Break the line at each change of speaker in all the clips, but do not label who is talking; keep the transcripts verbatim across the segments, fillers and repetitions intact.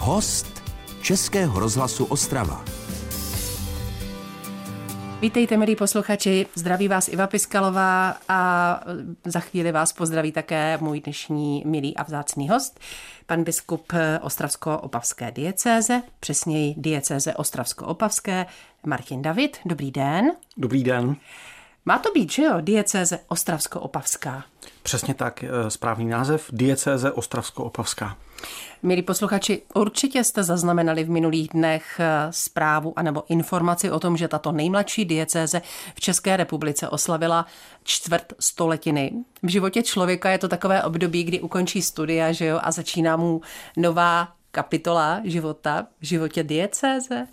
Host Českého rozhlasu Ostrava.
Vítejte, milí posluchači, zdraví vás Iva Piskalová a za chvíli vás pozdraví také můj dnešní milý a vzácný host, pan biskup ostravsko-opavské diecéze, přesněji diecéze ostravsko-opavské, Martin David. Dobrý den.
Dobrý den.
Má to být, že jo, diecéze ostravsko-opavská?
Přesně tak, správný název, diecéze ostravsko-opavská.
Milí posluchači, určitě jste zaznamenali v minulých dnech zprávu anebo informaci o tom, že tato nejmladší diecéze v České republice oslavila čtvrt stoletiny. V životě člověka je to takové období, kdy ukončí studia, že jo, a začíná mu nová kapitola života v životě diecéze.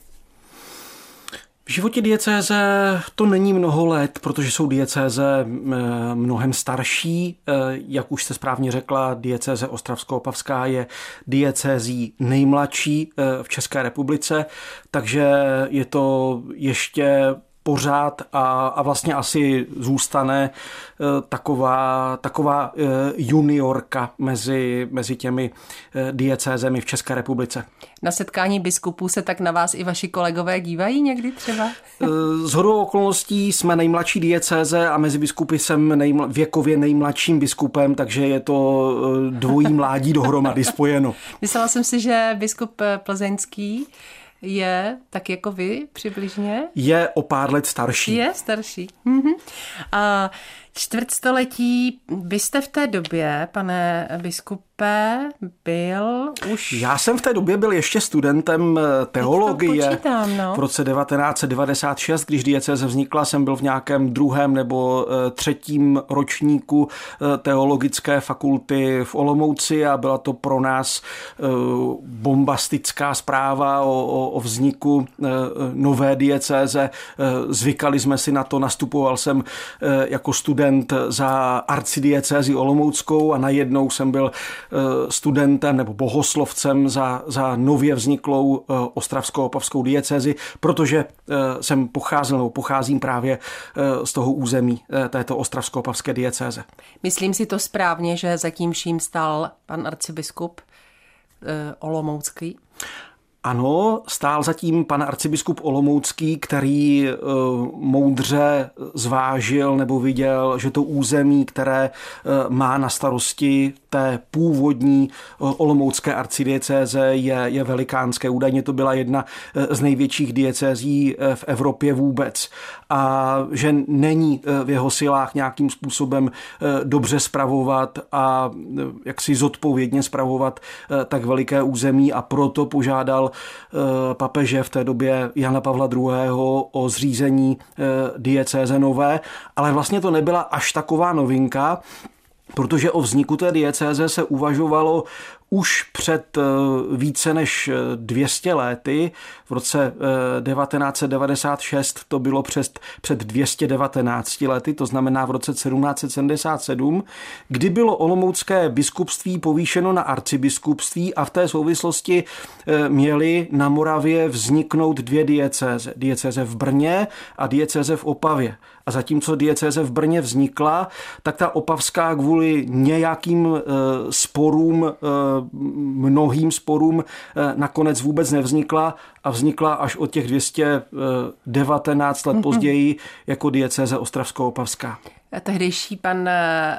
V životě diecéze to není mnoho let, protože jsou diecéze mnohem starší. Jak už jste správně řekla, diecéze ostravsko-opavská je diecézí nejmladší v České republice, takže je to ještě pořád a, a vlastně asi zůstane taková, taková juniorka mezi, mezi těmi diecézemi v České republice.
Na setkání biskupů se tak na vás i vaši kolegové dívají někdy třeba?
Shodou okolností jsme nejmladší diecéze a mezi biskupy jsem nejmla, věkově nejmladším biskupem, takže je to dvojí mládí dohromady spojeno.
Myslela jsem si, že biskup plzeňský je tak jako vy přibližně?
Je o pár let starší.
Je starší. Mhm. A čtvrtstoletí byste v té době, pane biskupe, byl už...
Já jsem v té době byl ještě studentem teologie.
Počítám, no.
V roce devatenáct set devadesát šest, když diecéze vznikla, jsem byl v nějakém druhém nebo třetím ročníku teologické fakulty v Olomouci a byla to pro nás bombastická zpráva o, o vzniku nové diecéze. Zvykali jsme si na to, nastupoval jsem jako student za arcidiecézi olomouckou a najednou jsem byl studentem nebo bohoslovcem za, za nově vzniklou ostravsko-opavskou diecézi, protože jsem pocházel nebo pocházím právě z toho území této ostravsko-opavské diecéze.
Myslím si to správně, že zatím vším stál pan arcibiskup olomoucký?
Ano, stál zatím pan arcibiskup olomoucký, který e, moudře zvážil nebo viděl, že to území, které e, má na starosti té původní e, olomoucké arcidiecéze je, je velikánské. Údajně to byla jedna e, z největších diecézí e, v Evropě vůbec. A že není e, v jeho silách nějakým způsobem e, dobře spravovat a e, jaksi zodpovědně spravovat e, tak veliké území a proto požádal papeže v té době Jana Pavla druhého. O zřízení diecéze nové, ale vlastně to nebyla až taková novinka, protože o vzniku té diecéze se uvažovalo už před více než dvě stě lety. V roce devatenáct set devadesát šest to bylo před, před dvě stě devatenácti lety, to znamená v roce sedmnáct set sedmdesát sedm, kdy bylo olomoucké biskupství povýšeno na arcibiskupství a v té souvislosti měly na Moravě vzniknout dvě diecéze. Diecéze v Brně a diecéze v Opavě. A zatímco diecéze v Brně vznikla, tak ta opavská kvůli nějakým e, sporům, e, mnohým sporům e, nakonec vůbec nevznikla a vznikla až od těch dvě stě devatenáct let mm-hmm. později jako diecéze ostravsko-opavská.
A tehdejší pan e,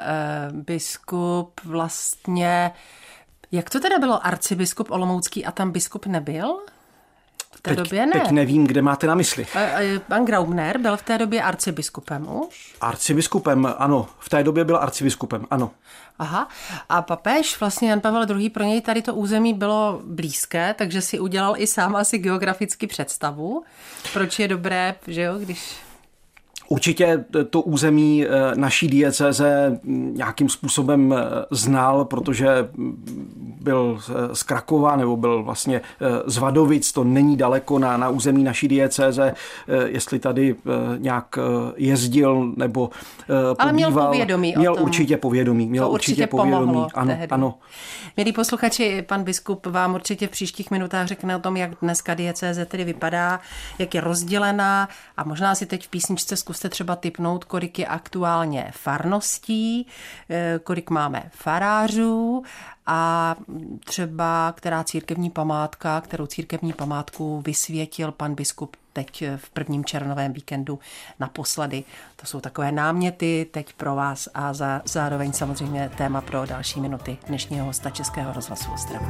biskup vlastně, jak to teda bylo, arcibiskup olomoucký a tam biskup nebyl? V té
teď,
době ne.
Teď nevím, kde máte na mysli.
Pan Graubner byl v té době arcibiskupem už?
Arcibiskupem, ano. V té době byl arcibiskupem, ano.
Aha. A papež, vlastně Jan Pavel druhý. pro něj tady to území bylo blízké, takže si udělal i sám asi geograficky představu, proč je dobré, že jo, když...
Určitě to území naší diecéze nějakým způsobem znal, protože byl z Krakova nebo byl vlastně z Vadovic, to není daleko na, na území naší diecéze, jestli tady nějak jezdil nebo pobýval.
Ale měl povědomí
Měl
o tom.
určitě povědomí. Měl
to
určitě,
určitě
povědomí.
Pomohlo
ano,
tehdy.
ano.
Milí posluchači, pan biskup vám určitě v příštích minutách řekne o tom, jak dneska diecéze tedy vypadá, jak je rozdělená a možná si teď v písničce zkuste třeba tipnout, kolik je aktuálně farností, kolik máme farářů a třeba která církevní památka, kterou církevní památku vysvětil pan biskup teď v prvním červnovém víkendu naposledy. To jsou takové náměty teď pro vás a za, zároveň samozřejmě téma pro další minuty dnešního hosta Českého rozhlasu Ostrava.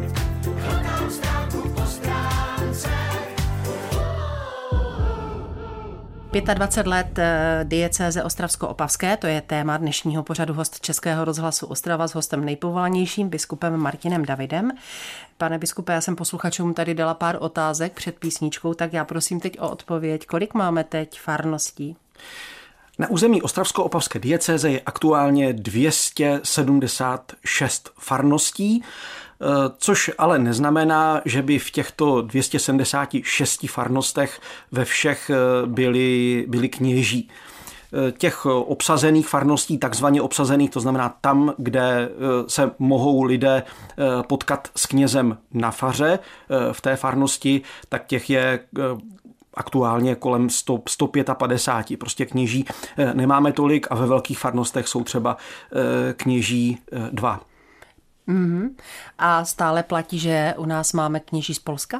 dvacet pět let diecéze Ostravsko-Opavské, to je téma dnešního pořadu host Českého rozhlasu Ostrava s hostem nejpovolanějším biskupem Martinem Davidem. Pane biskupe, já jsem posluchačům tady dala pár otázek před písničkou, tak já prosím teď o odpověď. Kolik máme teď farností?
Na území Ostravsko-Opavské diecéze je aktuálně dvě stě sedmdesát šest farností, což ale neznamená, že by v těchto dvě stě sedmdesát šest farnostech ve všech byli, byli kněží. Těch obsazených farností, takzvaně obsazených, to znamená tam, kde se mohou lidé potkat s knězem na faře v té farnosti, tak těch je aktuálně kolem sto, sto padesát pět. Prostě kněží nemáme tolik a ve velkých farnostech jsou třeba kněží dva.
Mm-hmm. A stále platí, že u nás máme kněží z Polska?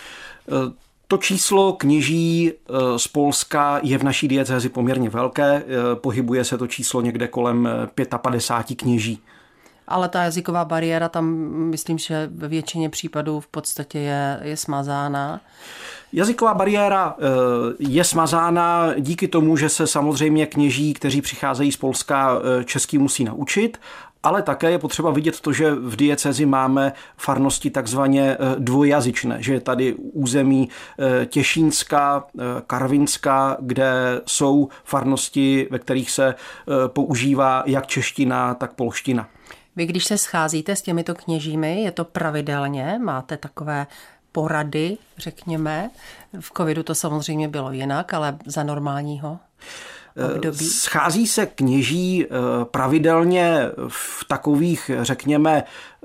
To číslo kněží z Polska je v naší diecézi poměrně velké. Pohybuje se to číslo někde kolem padesát pět kněží.
Ale ta jazyková bariéra tam, myslím, že ve většině případů v podstatě je, je smazána.
Jazyková bariéra je smazána díky tomu, že se samozřejmě kněží, kteří přicházejí z Polska, česky musí naučit, ale také je potřeba vidět to, že v diecézi máme farnosti takzvaně dvojjazyčné, že je tady území Těšínska, Karvinska, kde jsou farnosti, ve kterých se používá jak čeština, tak polština.
Vy, když se scházíte s těmito kněžími, je to pravidelně? Máte takové porady, řekněme? V covidu to samozřejmě bylo jinak, ale za normálního období.
Schází se kněží pravidelně v takových, řekněme,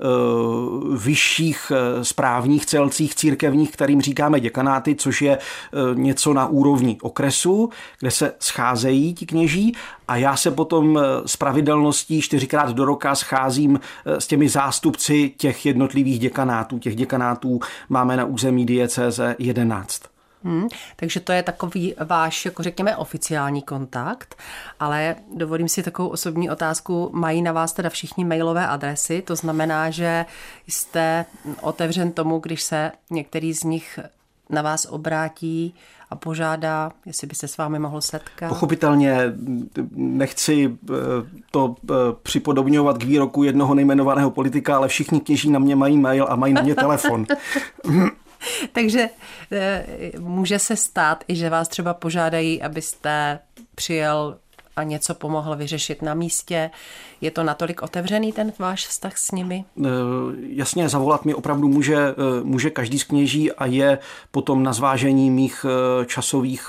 vyšších správních celcích církevních, kterým říkáme děkanáty, což je něco na úrovni okresu, kde se scházejí ti kněží a já se potom s pravidelností čtyřikrát do roka scházím s těmi zástupci těch jednotlivých děkanátů. Těch děkanátů máme na území diecéze jedenáct.
Hmm, takže to je takový váš, jako řekněme, oficiální kontakt, ale dovolím si takovou osobní otázku. Mají na vás teda všichni mailové adresy, to znamená, že jste otevřen tomu, když se některý z nich na vás obrátí a požádá, jestli by se s vámi mohl setkat?
Pochopitelně nechci to připodobňovat k výroku jednoho nejmenovaného politika, ale všichni kněží na mě mají mail a mají na mě telefon.
Takže e, může se stát i, že vás třeba požádají, abyste přijel a něco pomohl vyřešit na místě. Je to natolik otevřený ten váš vztah s nimi?
E, jasně, zavolat mi opravdu může, může každý z kněží a je potom na zvážení mých časových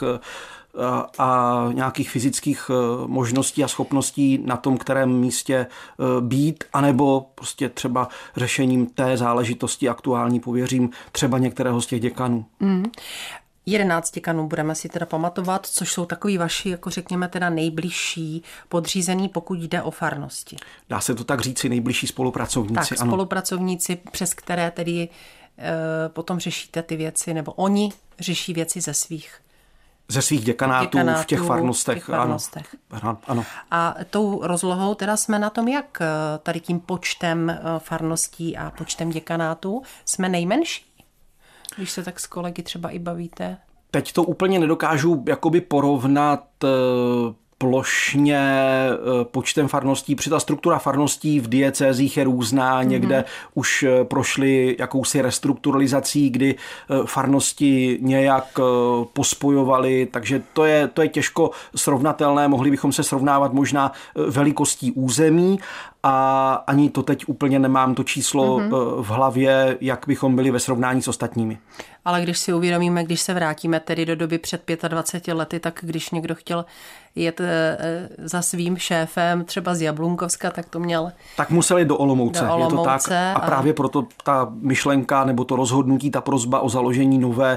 a nějakých fyzických možností a schopností na tom, kterém místě být, anebo prostě třeba řešením té záležitosti aktuální pověřím třeba některého z těch děkanů.
Mm. jedenáct děkanů budeme si teda pamatovat, což jsou takový vaši, jako řekněme, teda nejbližší podřízený, pokud jde o farnosti.
Dá se to tak říci, nejbližší spolupracovníci.
Tak,
ano.
Spolupracovníci, přes které tedy e, potom řešíte ty věci, nebo oni řeší věci ze svých
Ze svých děkanátů, děkanátů v těch farnostech.
těch farnostech.
Ano, ano.
A tou rozlohou teda jsme na tom, jak tady tím počtem farností a počtem děkanátů jsme nejmenší? Když se tak s kolegy třeba i bavíte.
Teď to úplně nedokážu jakoby porovnat plošně počtem farností, protože ta struktura farností v diecézích je různá, mm-hmm. někde už prošly jakousi restrukturalizací, kdy farnosti nějak pospojovaly, takže to je, to je těžko srovnatelné, mohli bychom se srovnávat možná velikostí území a ani to teď úplně nemám to číslo mm-hmm. v hlavě, jak bychom byli ve srovnání s ostatními.
Ale když si uvědomíme, když se vrátíme tedy do doby před dvaceti pěti lety, tak když někdo chtěl jet za svým šéfem třeba z Jablunkovska, tak to měl...
Tak museli do Olomouce,
do Olomouce
je to tak. A, a právě proto ta myšlenka nebo to rozhodnutí, ta prosba o založení nové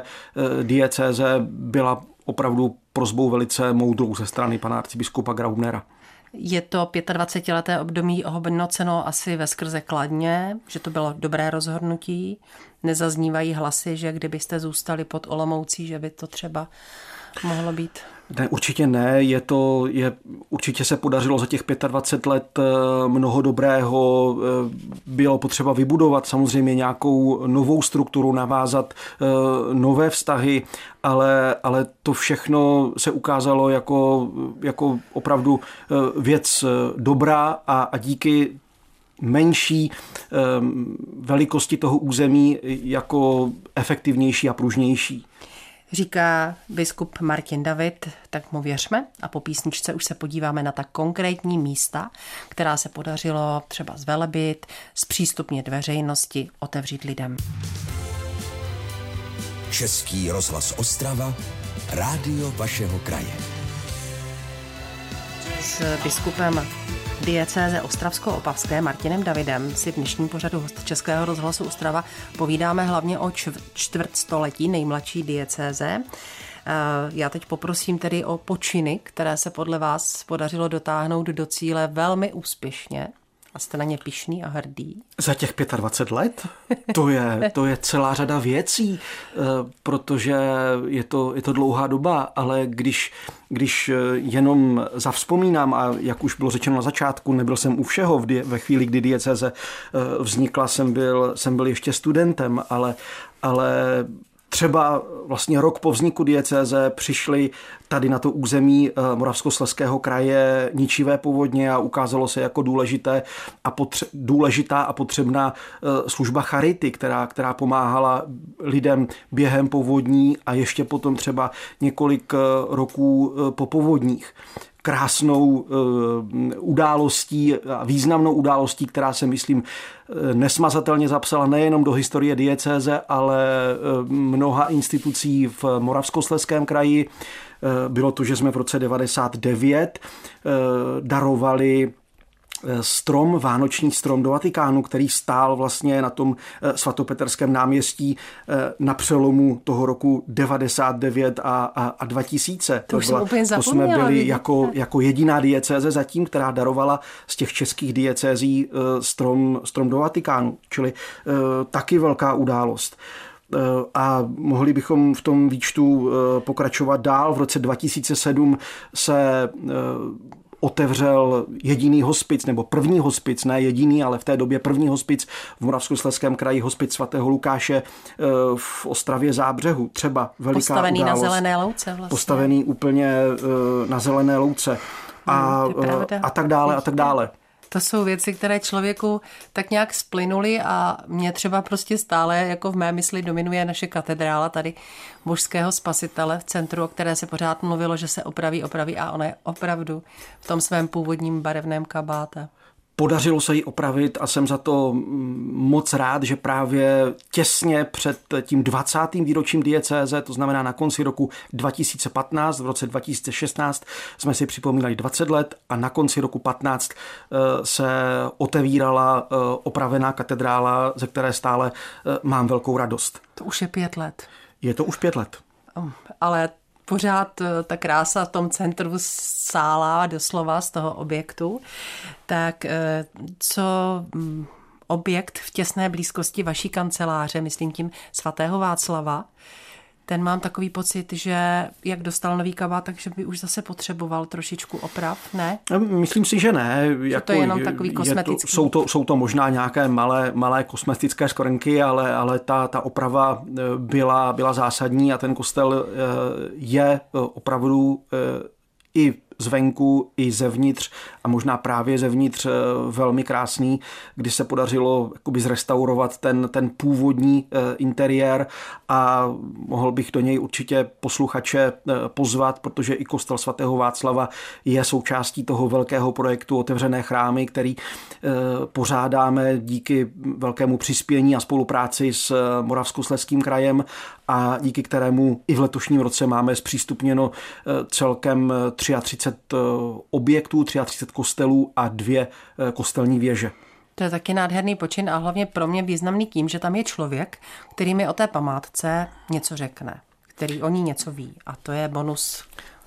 diecéze byla opravdu prosbou velice moudrou ze strany pana arcibiskupa Graubnera.
Je to dvacetileté období ohodnoceno asi veskrze kladně, že to bylo dobré rozhodnutí. Nezaznívají hlasy, že kdybyste zůstali pod Olomoucí, že by to třeba mohlo být?
Ne, určitě ne. Je to, je, určitě se podařilo za těch dvacet pět let mnoho dobrého. Bylo potřeba vybudovat samozřejmě nějakou novou strukturu, navázat nové vztahy, ale, ale to všechno se ukázalo jako, jako opravdu věc dobrá a, a díky menší velikosti toho území jako efektivnější a pružnější.
Říká biskup Martin David, tak mu věřme a po písničce už se podíváme na ta konkrétní místa, která se podařilo třeba zvelebit, zpřístupnit veřejnosti, otevřít lidem.
Český rozhlas Ostrava, rádio vašeho kraje.
S biskupem diecéze ostravsko-opavské Martinem Davidem si v dnešním pořadu host Českého rozhlasu Ostrava povídáme hlavně o čtvrtstoletí nejmladší diecéze. Já teď poprosím tedy o počiny, které se podle vás podařilo dotáhnout do cíle velmi úspěšně. A jste na ně pyšný a hrdý?
Za těch dvacet pět let? To je, to je celá řada věcí, protože je to, je to dlouhá doba, ale když, když jenom zavzpomínám, a jak už bylo řečeno na začátku, nebyl jsem u všeho ve chvíli, kdy diecéze vznikla, jsem byl, jsem byl ještě studentem, ale, ale třeba vlastně rok po vzniku diecéze přišly tady na to území Moravskoslezského kraje ničivé povodně a ukázalo se jako důležité a potře- důležitá a potřebná služba charity, která, která pomáhala lidem během povodní a ještě potom třeba několik roků po povodních. Krásnou událostí a významnou událostí, která se, myslím, nesmazatelně zapsala nejenom do historie diecéze, ale mnoha institucí v Moravskoslezském kraji. Bylo to, že jsme v roce devadesát devět darovali strom, vánoční strom do Vatikánu, který stál vlastně na tom svatopetrském náměstí na přelomu toho roku devadesát devět a, a, a dva tisíce.
To, to, byla,
to jsme byli jako, jako jediná diecéze zatím, která darovala z těch českých diecézí strom, strom do Vatikánu, čili taky velká událost. A mohli bychom v tom výčtu pokračovat dál. V roce dva tisíce sedm se otevřel jediný hospic, nebo první hospic, ne jediný, ale v té době první hospic v Moravskoslezském kraji, hospic svatého Lukáše v Ostravě Zábřehu. Třeba veliká
Postavený
událost.
na zelené louce vlastně.
Postavený úplně na zelené louce. A,
hmm,
a tak dále, a tak dále.
To jsou věci, které člověku tak nějak splynuly a mě třeba prostě stále jako v mé mysli dominuje naše katedrála tady Božského spasitele v centru, o které se pořád mluvilo, že se opraví, opraví a ona je opravdu v tom svém původním barevném kabáte.
Podařilo se ji opravit a jsem za to moc rád, že právě těsně před tím dvacátým výročím diecéze, to znamená na konci roku dva tisíce patnáct, v roce dva tisíce šestnáct jsme si připomínali dvacet let a na konci roku patnáct se otevírala opravená katedrála, ze které stále mám velkou radost.
To už je pět let.
Je to už pět let.
Ale pořád ta krása v tom centru sálá doslova z toho objektu. Tak co objekt v těsné blízkosti vaší kanceláře, myslím tím svatého Václava, ten mám takový pocit, že jak dostal nový kabát, takže by už zase potřeboval trošičku oprav, ne?
Myslím si, že ne. Jako
to je jenom takový kosmetický.
To, jsou, to, jsou to možná nějaké malé, malé kosmetické skvrnky, ale, ale ta, ta oprava byla, byla zásadní a ten kostel je opravdu i zvenku i zevnitř a možná právě zevnitř velmi krásný, kdy se podařilo jakoby zrestaurovat ten, ten původní interiér a mohl bych do něj určitě posluchače pozvat, protože i kostel svatého Václava je součástí toho velkého projektu Otevřené chrámy, který pořádáme díky velkému přispění a spolupráci s Moravskoslezským krajem a díky kterému i v letošním roce máme zpřístupněno celkem třicet tři objektů, třicet tři kostelů a dvě kostelní věže.
To je taky nádherný počin a hlavně pro mě významný tím, že tam je člověk, který mi o té památce něco řekne, který o ní něco ví a to je bonus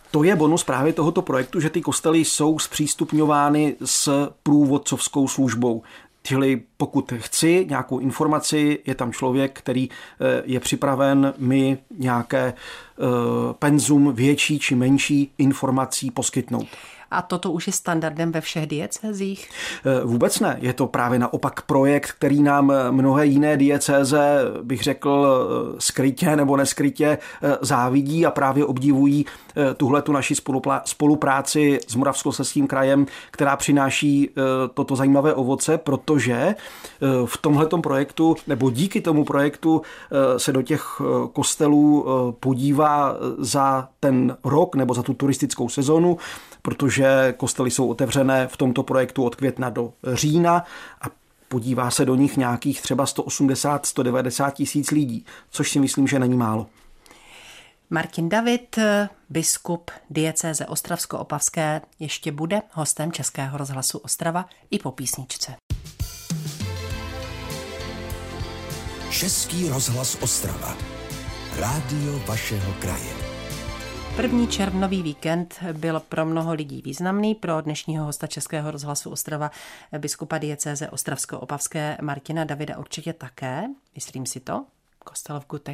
To je bonus právě tohoto projektu, že ty kostely jsou zpřístupňovány s průvodcovskou službou. Čili pokud chci nějakou informaci, je tam člověk, který je připraven mi nějaké penzum větší či menší informací poskytnout.
A toto už je standardem ve všech diecézích?
Vůbec ne. Je to právě naopak projekt, který nám mnohé jiné diecéze, bych řekl, skrytě nebo neskrytě závidí a právě obdivují tuhletu naši spolupráci s Moravskoslezským krajem, která přináší toto zajímavé ovoce, protože v tomhletom projektu, nebo díky tomu projektu se do těch kostelů podívá za ten rok nebo za tu turistickou sezonu, protože kostely jsou otevřené v tomto projektu od května do října a podívá se do nich nějakých třeba sto osmdesát až sto devadesát tisíc lidí, což si myslím, že není málo.
Martin David, biskup diecéze Ostravsko-Opavské, ještě bude hostem Českého rozhlasu Ostrava i po písničce.
Český rozhlas Ostrava. Rádio vašeho kraje.
První červnový víkend byl pro mnoho lidí významný, pro dnešního hosta Českého rozhlasu Ostrava, biskupa diecéze Ostravsko-Opavské Martina Davida určitě také, myslím si to, kostel v Gutech.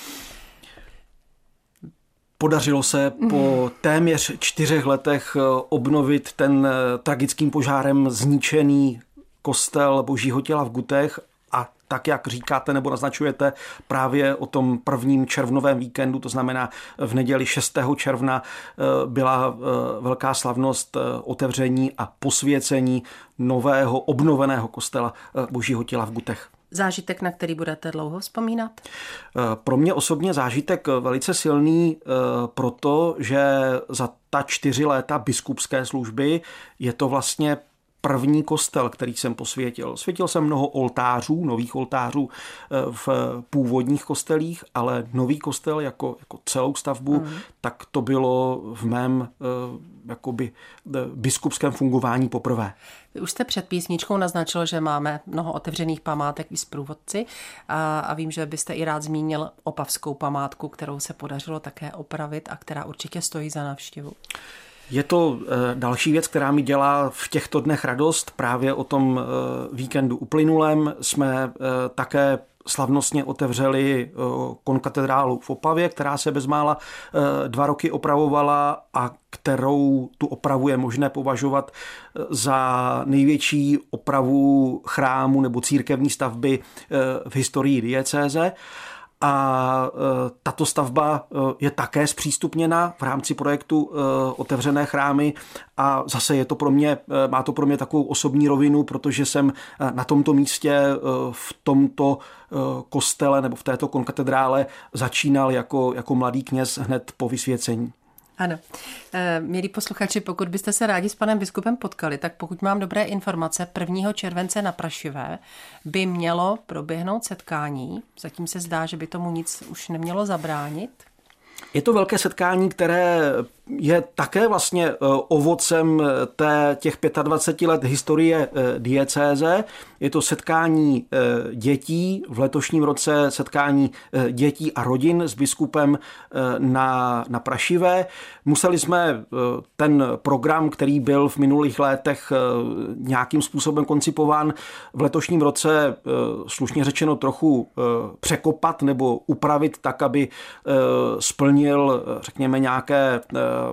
Podařilo se po téměř čtyřech letech obnovit ten tragickým požárem zničený kostel Božího těla v Gutech a tak, jak říkáte nebo naznačujete, právě o tom prvním červnovém víkendu, to znamená v neděli šestého června, byla velká slavnost otevření a posvěcení nového obnoveného kostela Božího těla v Gutech.
Zážitek, na který budete dlouho vzpomínat?
Pro mě osobně zážitek velice silný, protože za ta čtyři léta biskupské služby je to vlastně první kostel, který jsem posvětil. Světil jsem mnoho oltářů, nových oltářů v původních kostelích, ale nový kostel jako, jako celou stavbu, mm. tak to bylo v mém jakoby biskupském fungování poprvé.
Vy už jste před písničkou naznačil, že máme mnoho otevřených památek i s průvodci a, a vím, že byste i rád zmínil opavskou památku, kterou se podařilo také opravit a která určitě stojí za návštěvu.
Je to další věc, která mi dělá v těchto dnech radost. Právě o tom víkendu uplynulém jsme také slavnostně otevřeli konkatedrálu v Opavě, která se bezmála dva roky opravovala a kterou tu opravu je možné považovat za největší opravu chrámu nebo církevní stavby v historii diecéze. A tato stavba je také zpřístupněna v rámci projektu Otevřené chrámy a zase je to pro mě, má to pro mě takovou osobní rovinu, protože jsem na tomto místě v tomto kostele nebo v této konkatedrále začínal jako, jako mladý kněz hned po vysvěcení.
Ano. Milí posluchači, pokud byste se rádi s panem biskupem potkali, tak pokud mám dobré informace, prvního července na Prašivé by mělo proběhnout setkání. Zatím se zdá, že by tomu nic už nemělo zabránit.
Je to velké setkání, které je také vlastně ovocem té, těch dvacet pět let historie diecéze. Je to setkání dětí, v letošním roce setkání dětí a rodin s biskupem na, na Prašivé. Museli jsme ten program, který byl v minulých letech nějakým způsobem koncipován, v letošním roce slušně řečeno trochu překopat nebo upravit tak, aby splnil, řekněme, nějaké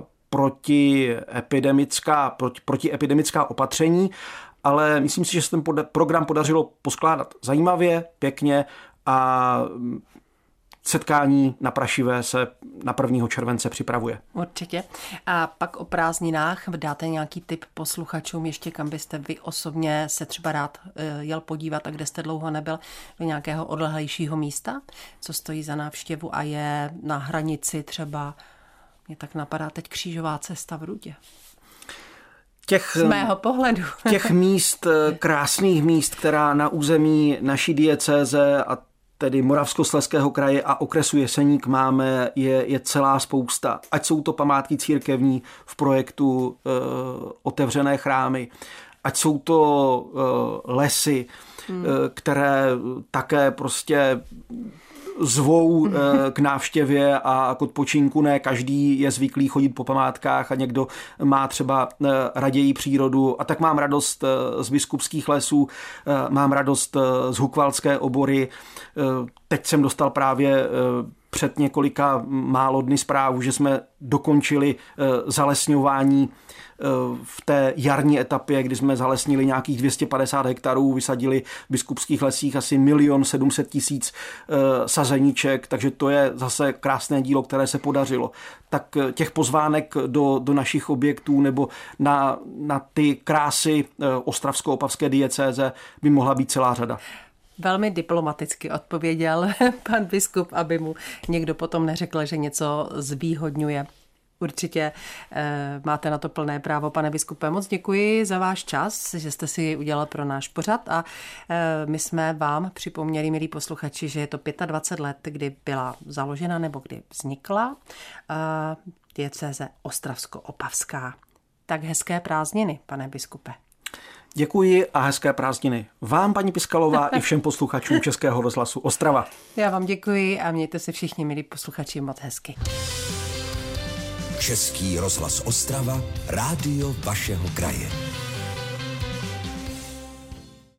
protiepidemická, proti, protiepidemická opatření, ale myslím si, že se ten poda- program podařilo poskládat zajímavě, pěkně a setkání na Prašivé se na prvního července připravuje.
Určitě. A pak o prázdninách dáte nějaký tip posluchačům, ještě kam byste vy osobně se třeba rád jel podívat a kde jste dlouho nebyl, do nějakého odlehlejšího místa, co stojí za návštěvu a je na hranici třeba, mě tak napadá teď Křížová cesta v Rudě. Těch, z mého pohledu.
Těch míst, krásných míst, která na území naší diecéze a tedy Moravskoslezského kraje a okresu Jeseník máme, je, je celá spousta. Ať jsou to památky církevní v projektu e, Otevřené chrámy, ať jsou to e, lesy, hmm. e, které také prostě zvou k návštěvě a k odpočinku. Ne každý je zvyklý chodit po památkách a někdo má třeba raději přírodu. A tak mám radost z Biskupských lesů, mám radost z Hukvaldské obory. Teď jsem dostal právě před několika málo dny zprávu, že jsme dokončili zalesňování v té jarní etapě, kdy jsme zalesnili nějakých dvě stě padesát hektarů, vysadili v Biskupských lesích asi milion sedm set tisíc sazeníček, takže to je zase krásné dílo, které se podařilo. Tak těch pozvánek do, do našich objektů nebo na, na ty krásy ostravsko-opavské diecéze by mohla být celá řada.
Velmi diplomaticky odpověděl pan biskup, aby mu někdo potom neřekl, že něco zvýhodňuje. Určitě e, máte na to plné právo, pane biskupe. Moc děkuji za váš čas, že jste si udělal pro náš pořad a e, my jsme vám připomněli, milí posluchači, že je to dvacet pět let, kdy byla založena nebo kdy vznikla e, diecéze Ostravsko-Opavská. Tak hezké prázdniny, pane biskupe.
Děkuji a hezké prázdniny vám, paní Piskalová, i všem posluchačům Českého rozhlasu Ostrava.
Já vám děkuji a mějte se všichni, milí posluchači, moc hezky.
Český rozhlas Ostrava, rádio vašeho kraje.